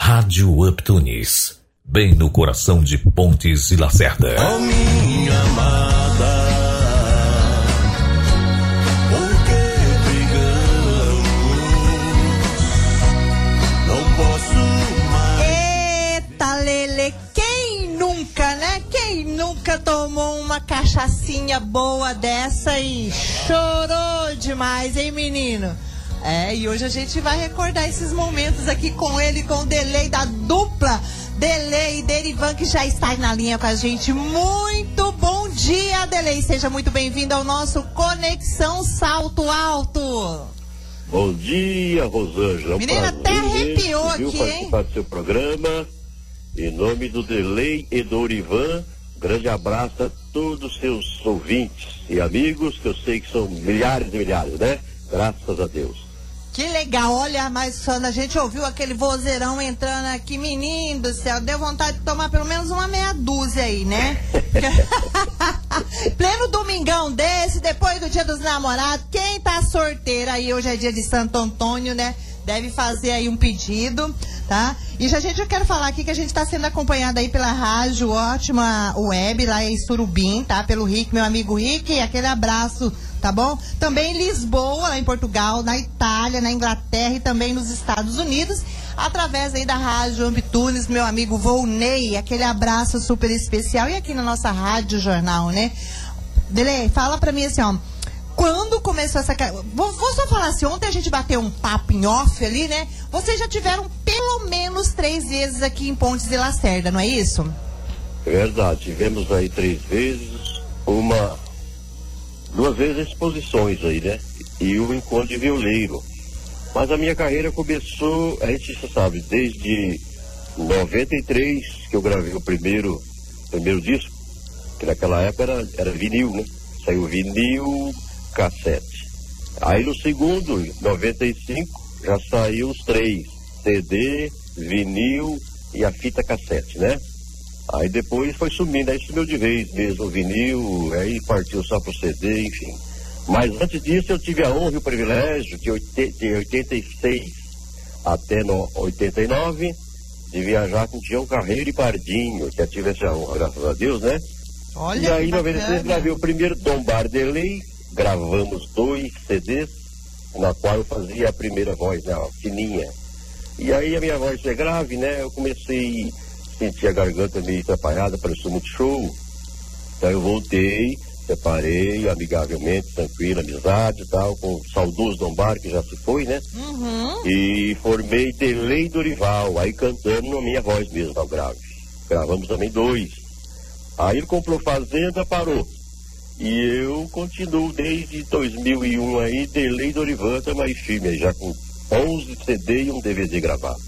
Rádio Uptunis, bem no coração de Pontes e Lacerda. Oh, minha amada, por que brigamos? Não posso mais. Eita, Lele, quem nunca, né? Quem nunca tomou uma cachaçinha boa dessa e chorou demais, hein, menino? E hoje a gente vai recordar esses momentos aqui com ele, com o Delay da dupla Delay e Derivan, que já está aí na linha com a gente. Muito bom dia, Delay. Seja muito bem-vindo ao nosso Conexão Salto Alto. Bom dia, Rosângela. Menina, até arrepiou aqui, hein? Participar do seu programa. Em nome do Delay e do Derivan, grande abraço a todos os seus ouvintes e amigos, que eu sei que são milhares e milhares, né? Graças a Deus. Que legal, olha, mas quando a gente ouviu aquele vozeirão entrando aqui, menino do céu, deu vontade de tomar pelo menos uma meia dúzia aí, né? Pleno domingão desse, depois do Dia dos Namorados, quem tá sorteiro aí, hoje é dia de Santo Antônio, né? Deve fazer aí um pedido, tá? E gente, eu quero falar aqui que a gente tá sendo acompanhado aí pela rádio Ótima Web, lá em Surubim, tá? Pelo Rick, meu amigo Rick, aquele abraço, tá bom? Também em Lisboa, lá em Portugal, na Itália, na Inglaterra e também nos Estados Unidos, através aí da rádio Uptunis, meu amigo Volney, aquele abraço super especial. E aqui na nossa rádio jornal, né? Delay, fala pra mim assim, ó, quando começou essa... Vou só falar assim, ontem a gente bateu um papo em off ali, né? Vocês já tiveram pelo menos 3 vezes aqui em Pontes e Lacerda, não é isso? É verdade, tivemos aí 3 vezes, 2 vezes exposições aí, né? E o encontro de violeiro. Mas a minha carreira começou, a gente já sabe, desde 93, que eu gravei o primeiro disco, que naquela época era vinil, né? Saiu vinil, cassete. Aí no segundo, 95, já saiu os 3, CD, vinil e a fita cassete, né? Aí depois foi sumindo, aí sumiu de vez mesmo o vinil, aí partiu só pro CD, enfim. Mas antes disso eu tive a honra e o privilégio de 86 até 89 de viajar com Tião Carreiro e Pardinho, que eu tive essa honra, graças a Deus, né? Olha, e aí em 93 gravei o primeiro Dom Bar Delay, gravamos 2 CDs, na qual eu fazia a primeira voz, né, ó, fininha. E aí a minha voz é grave, né? Eu comecei a sentir a garganta meio atrapalhada, parecia muito show. Então eu voltei, separei amigavelmente, tranquilo, amizade e tal, com o saudoso Dom Bar, que já se foi, né? Uhum. E formei Delay Dorival, aí cantando na minha voz mesmo, ao grave. Gravamos também 2. Aí ele comprou fazenda, parou. E eu continuo desde 2001 aí, Delay Dorivan, mais firme, já com 11 CD e um DVD gravados.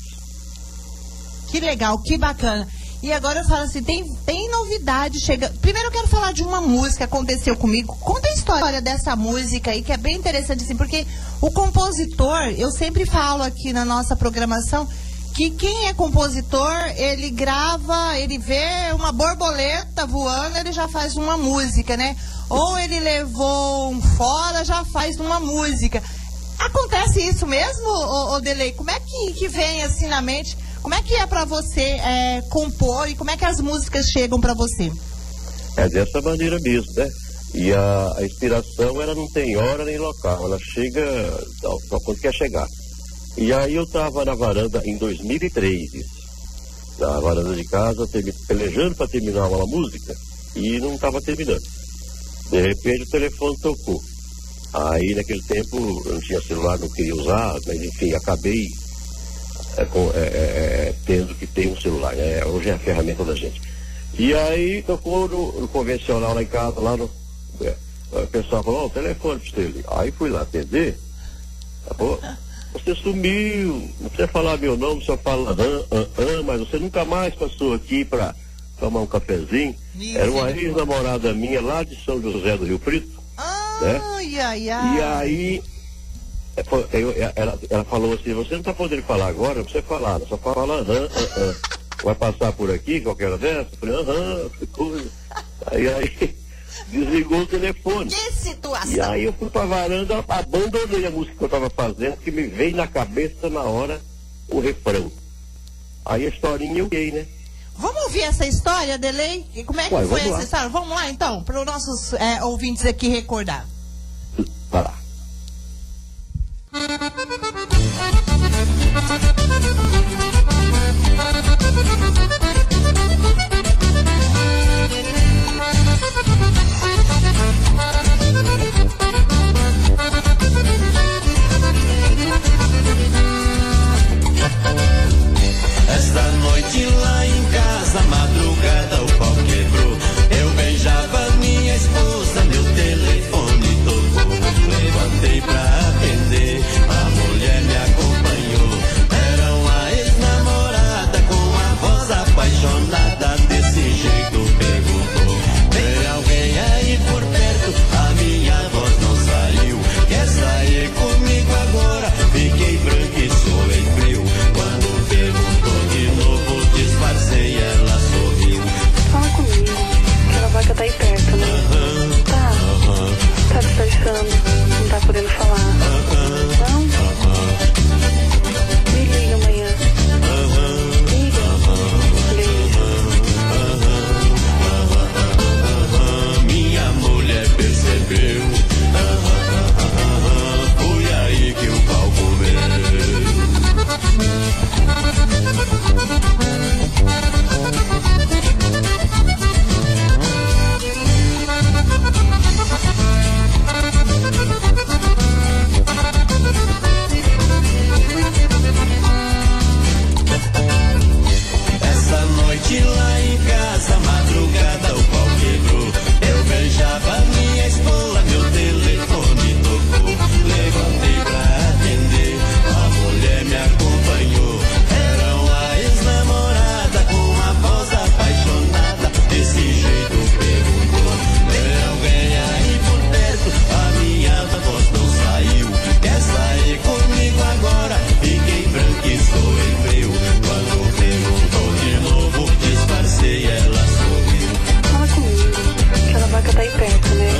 Que legal, que bacana. E agora eu falo assim, tem novidade, chega... Primeiro eu quero falar de uma música que aconteceu comigo. Conta a história dessa música aí, que é bem interessante, assim, porque o compositor, eu sempre falo aqui na nossa programação, que quem é compositor, ele grava, ele vê uma borboleta voando, ele já faz uma música, né? Ou ele levou um fora, já faz uma música. Acontece isso mesmo, ô Delay? Como é que vem assim na mente? Como é que é pra você compor e como é que as músicas chegam pra você? É dessa maneira mesmo, né? E a inspiração, ela não tem hora nem local, ela chega quando quer chegar. E aí eu tava na varanda em 2003, na varanda de casa, pelejando para terminar uma música e não tava terminando. De repente o telefone tocou. Aí naquele tempo eu não tinha celular, não queria usar, mas enfim, acabei tendo que ter um celular, né? Hoje é a ferramenta da gente. E aí tocou no convencional lá em casa, lá no... o pessoal falou, o telefone pra você. Aí fui lá atender, acabou. Você sumiu, não precisa falar meu nome, só fala mas você nunca mais passou aqui pra tomar um cafezinho. Era uma ex-namorada minha lá de São José do Rio Preto, né? Ai. E aí ela falou assim, você não tá podendo falar agora, não precisa falar, só fala vai passar por aqui, qualquer hora dessa? Eu falei, coisa. Aí desligou o telefone. Que situação! E aí eu fui pra varanda, abandonei a música que eu tava fazendo, que me veio na cabeça na hora o refrão. Aí a historinha eu fiquei, né? Vamos ouvir essa história, Delei? E como é que foi essa história? Vamos lá, então, para os nossos ouvintes aqui recordar. Vai lá. Esta noite lá em casa, madrugada, o pau quebrou. Eu beijava minha esposa, meu telefone tocou. Levantei pra atender, a mulher me acompanhou. Era uma ex-namorada com a voz apaixonada. Desse jeito perguntou: tem alguém aí por perto? A minha voz não saiu. Quer sair comigo agora? Fiquei branco e suei frio. Quando perguntou de novo, disfarcei, ela sorriu. Fala comigo, aquela vaca tá aí perto, né? Tá disfarçando, não tá podendo falar. Não? Me liga amanhã. Liga. Minha mulher percebeu. Foi aí que o pau comeu. Essa noite lá em casa, madrugada, o pau quebrou. Eu beijava minha esposa, meu telefone tocou. Levantei pra atender, a mulher me acompanhou. Era uma ex-namorada com uma voz apaixonada. Desse jeito perguntou: tem alguém aí por perto? A minha voz não saiu. Quer sair comigo agora? Fiquei branco e sou frio. Quando perguntou de novo, disfarcei, ela sorriu. Fala comigo, aquela vaca tá aí perto, né?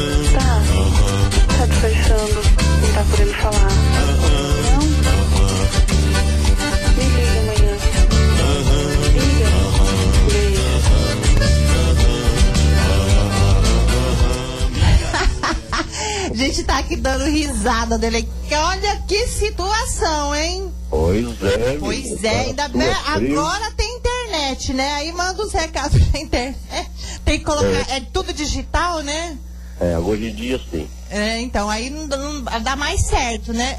Tá disfarçando, não tá podendo falar. Não? Me liga amanhã. A gente tá aqui dando risada dele. Olha que situação, hein? Pois é. Pois é, ainda bem. Agora tem internet, né? Aí manda os recados pra internet. Tem que colocar. É tudo digital, né? É, hoje em dia sim. É, então, aí não dá mais certo, né?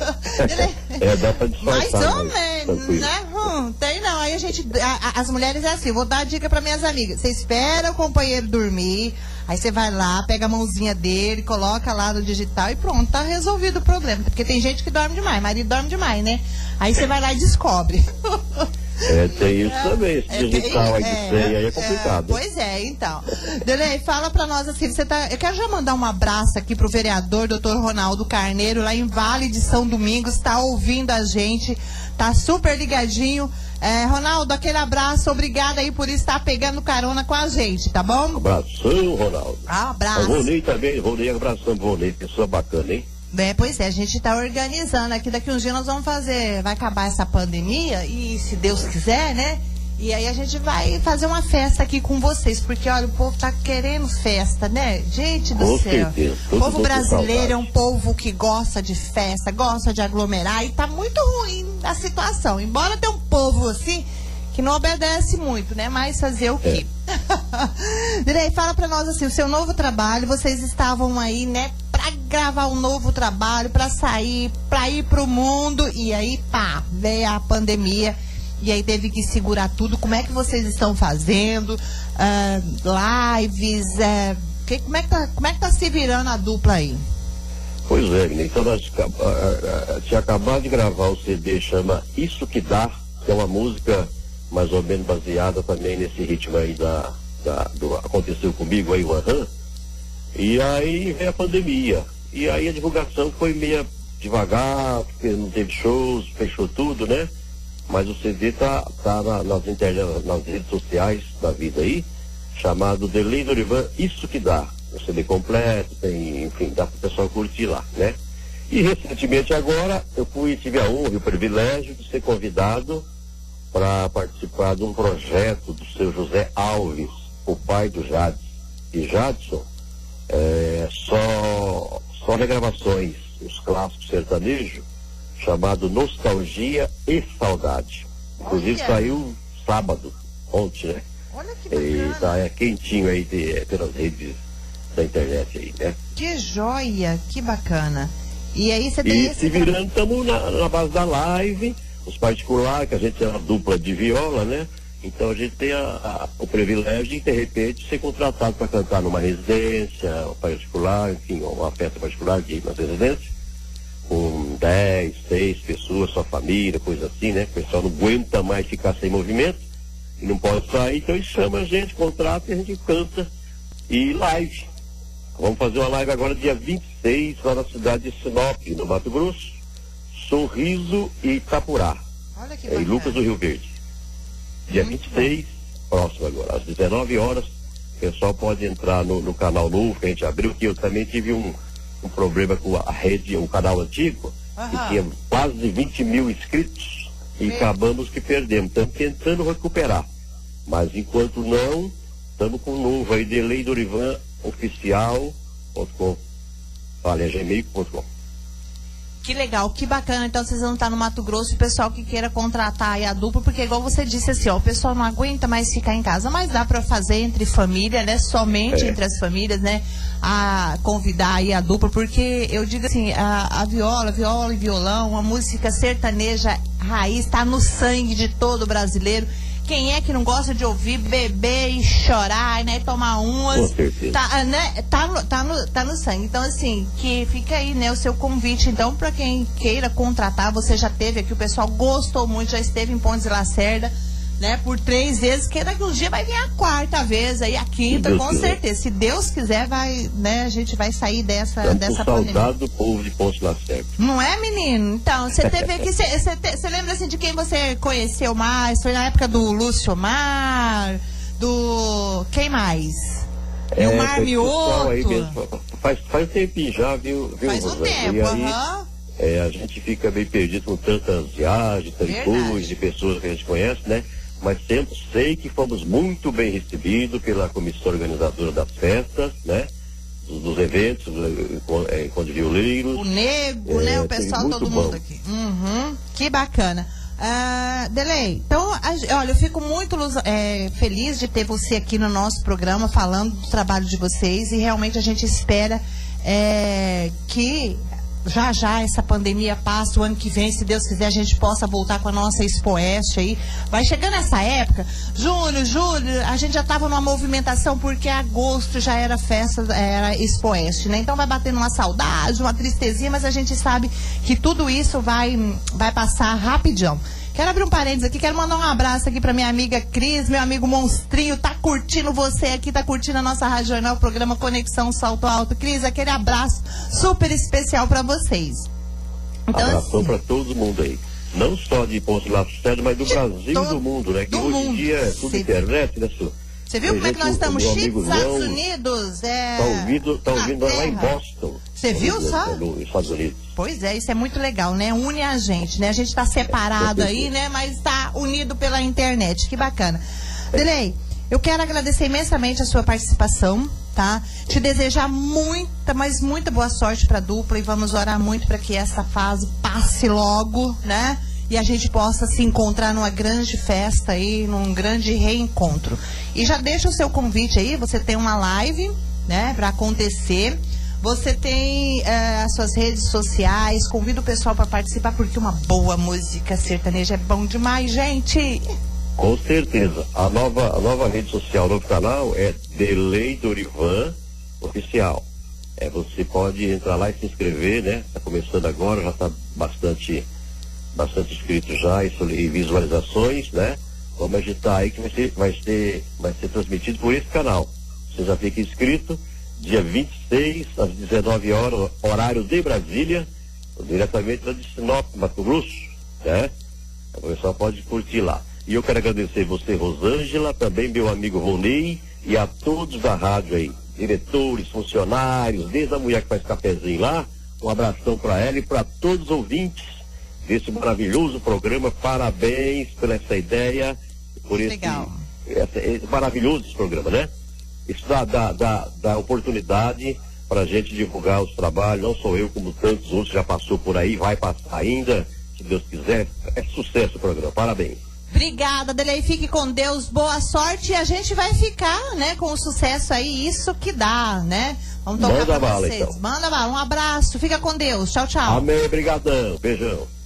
Dá pra disfarçar. Mais ou menos, né? Tem não. Aí a gente. As mulheres é assim, vou dar a dica pra minhas amigas. Você espera o companheiro dormir. Aí você vai lá, pega a mãozinha dele, coloca lá no digital e pronto, tá resolvido o problema. Porque tem gente que dorme demais, marido dorme demais, né? Aí você vai lá e descobre. Tem isso também, esse digital aí de senha aí é complicado. Pois é, então. Delei, fala pra nós assim, eu quero já mandar um abraço aqui pro vereador Dr. Ronaldo Carneiro, lá em Vale de São Domingos, tá ouvindo a gente, tá super ligadinho. Ronaldo, aquele abraço, obrigada aí por estar pegando carona com a gente, tá bom? Abração, Ronaldo. Abraço. O Ronei também, abração pro Ronei, pessoa bacana, hein? Pois é, a gente tá organizando aqui, daqui uns dias nós vamos vai acabar essa pandemia e se Deus quiser, né? E aí a gente vai fazer uma festa aqui com vocês, porque olha, o povo tá querendo festa, né? Gente do céu. Certeza, o povo brasileiro é um povo que gosta de festa, gosta de aglomerar e tá muito ruim a situação. Embora tenha um povo assim que não obedece muito, né? Mas fazer o quê? Direi, fala pra nós assim, o seu novo trabalho, vocês estavam aí, né? Pra gravar um novo trabalho, pra sair, pra ir pro mundo e aí, pá, veio a pandemia. E aí teve que segurar tudo. Como é que vocês estão fazendo? Lives? Como é que tá se virando a dupla aí? Pois é, então nós tinha acabado de gravar o CD, chama Isso Que Dá, que é uma música mais ou menos baseada também nesse ritmo aí do Aconteceu Comigo aí, o Aham. E aí veio a pandemia. E aí a divulgação foi meio devagar, porque não teve shows, fechou tudo, né? Mas o CD tá nas redes sociais da vida aí, chamado Delei Dorivan, Isso Que Dá. O CD completo, tem, enfim, dá pro pessoal curtir lá, né? E recentemente agora, tive a honra e o privilégio de ser convidado para participar de um projeto do seu José Alves, o pai do Jadson. E Jadson só regravações, os clássicos sertanejos, chamado Nostalgia e Saudade. Inclusive saiu sábado, ontem, né? Olha que bacana. E tá quentinho aí pelas redes da internet aí, né? Que joia, que bacana. E aí você tem se virando, estamos na base da live, os particulares, que a gente é uma dupla de viola, né? Então a gente tem o privilégio de repente, ser contratado para cantar numa residência particular, enfim, uma festa particular de uma residência, com 10, 6 pessoas, sua família, coisa assim, né? O pessoal não aguenta mais ficar sem movimento e não pode sair, então eles chamam a gente, contrata e a gente canta e live. Vamos fazer uma live agora dia 26 lá na cidade de Sinop, no Mato Grosso, Sorriso e Itapurá. Olha que bacana. Em Lucas do Rio Verde. Dia 26, próximo agora, às 19 horas, o pessoal pode entrar no canal novo que a gente abriu, que eu também tive um problema com a rede, o canal antigo, que tinha quase 20 mil inscritos e acabamos que perdemos. Estamos tentando recuperar. Mas enquanto não, estamos com um novo aí, Delei Dorivan oficial.com. Olha, gmail.com. Que legal, que bacana. Então vocês vão estar no Mato Grosso, o pessoal que queira contratar aí a dupla, porque igual você disse assim, ó, o pessoal não aguenta mais ficar em casa, mas dá pra fazer entre família, né? Somente entre as famílias, né? A convidar aí a dupla, porque eu digo assim, a viola e violão, a música sertaneja raiz, tá no sangue de todo brasileiro. Quem é que não gosta de ouvir, beber e chorar, né? Tomar umas. Com certeza. Tá no sangue. Então, assim, que fica aí, né, o seu convite. Então, pra quem queira contratar, você já teve aqui, o pessoal gostou muito, já esteve em Pontes de Lacerda, né, por 3 vezes, que daqui uns dias vai vir a 4ª vez, aí a 5ª, com certeza. Se Deus quiser, vai, né, a gente vai sair dessa pandemia. Saudade do povo de Pontes de Lacerda. Não é, menino? Então, você teve aqui, você lembra assim de quem você conheceu mais? Foi na época do Lúcio Mar, do... quem mais? E o Mar Mioto. Faz um tempinho já, viu? Faz um tempo, aham. A gente fica meio perdido com tantas viagens, tantas coisas, de pessoas que a gente conhece, né? Mas sempre sei que fomos muito bem recebidos pela comissão organizadora das festas, né? Dos eventos, encontro de violeiros. O Nego, né? O pessoal, todo mundo aqui. Que bacana. Delei, então, olha, eu fico muito feliz de ter você aqui no nosso programa, falando do trabalho de vocês, e realmente a gente espera que já essa pandemia passa, o ano que vem, se Deus quiser, a gente possa voltar com a nossa Expoeste aí. Vai chegando essa época, julho, a gente já estava numa movimentação, porque agosto já era festa, era Expoeste, né? Então vai batendo uma saudade, uma tristezinha, mas a gente sabe que tudo isso vai passar rapidão. Quero abrir um parênteses aqui, quero mandar um abraço aqui pra minha amiga Cris, meu amigo Monstrinho, tá curtindo você aqui, tá curtindo a nossa Rádio Jornal, o programa Conexão Salto Alto. Cris, aquele abraço super especial pra vocês. Então, abração pra todo mundo aí. Não só de Pontes de Lacerda, mas do Brasil e do mundo, né? Que hoje em dia é tudo internet, né, senhor? Você viu como é que nós estamos chiques, Estados Unidos? Tá ouvindo lá em Boston. Você viu só? Nos Estados Unidos. Pois é, isso é muito legal, né? Une a gente, né? A gente tá separado aí, né? Mas tá unido pela internet. Que bacana. Delei, eu quero agradecer imensamente a sua participação, tá? Te desejar muita, mas muita boa sorte pra dupla, e vamos orar muito para que essa fase passe logo, né? E a gente possa se encontrar numa grande festa aí, num grande reencontro. E já deixa o seu convite aí, você tem uma live, né, para acontecer. Você tem as suas redes sociais, convida o pessoal para participar, porque uma boa música sertaneja é bom demais, gente. Com certeza. A nova rede social, o novo canal é Delei Dorivan Oficial. Você pode entrar lá e se inscrever, né? Está começando agora, já está bastante inscritos já e visualizações, né? Vamos agitar aí que vai ser transmitido por esse canal. Você já fica inscrito, dia 26, às 19 horas, horário de Brasília, diretamente lá de Sinop, Mato Grosso, né? O pessoal pode curtir lá. E eu quero agradecer você, Rosângela, também meu amigo Ronei, e a todos da rádio aí, diretores, funcionários, desde a mulher que faz cafezinho lá, um abração para ela e para todos os ouvintes desse maravilhoso programa. Parabéns por essa ideia, por esse maravilhoso programa, né? Isso dá oportunidade para a gente divulgar os trabalhos, não só eu, como tantos outros já passou por aí, vai passar ainda, se Deus quiser. É sucesso o programa, parabéns. Obrigada, Adelei, fique com Deus, boa sorte, e a gente vai ficar, né, com o sucesso aí, isso que dá, né? Vamos tocar pra vocês. Então. Manda bala, um abraço, fica com Deus, tchau, tchau. Amém, brigadão, beijão.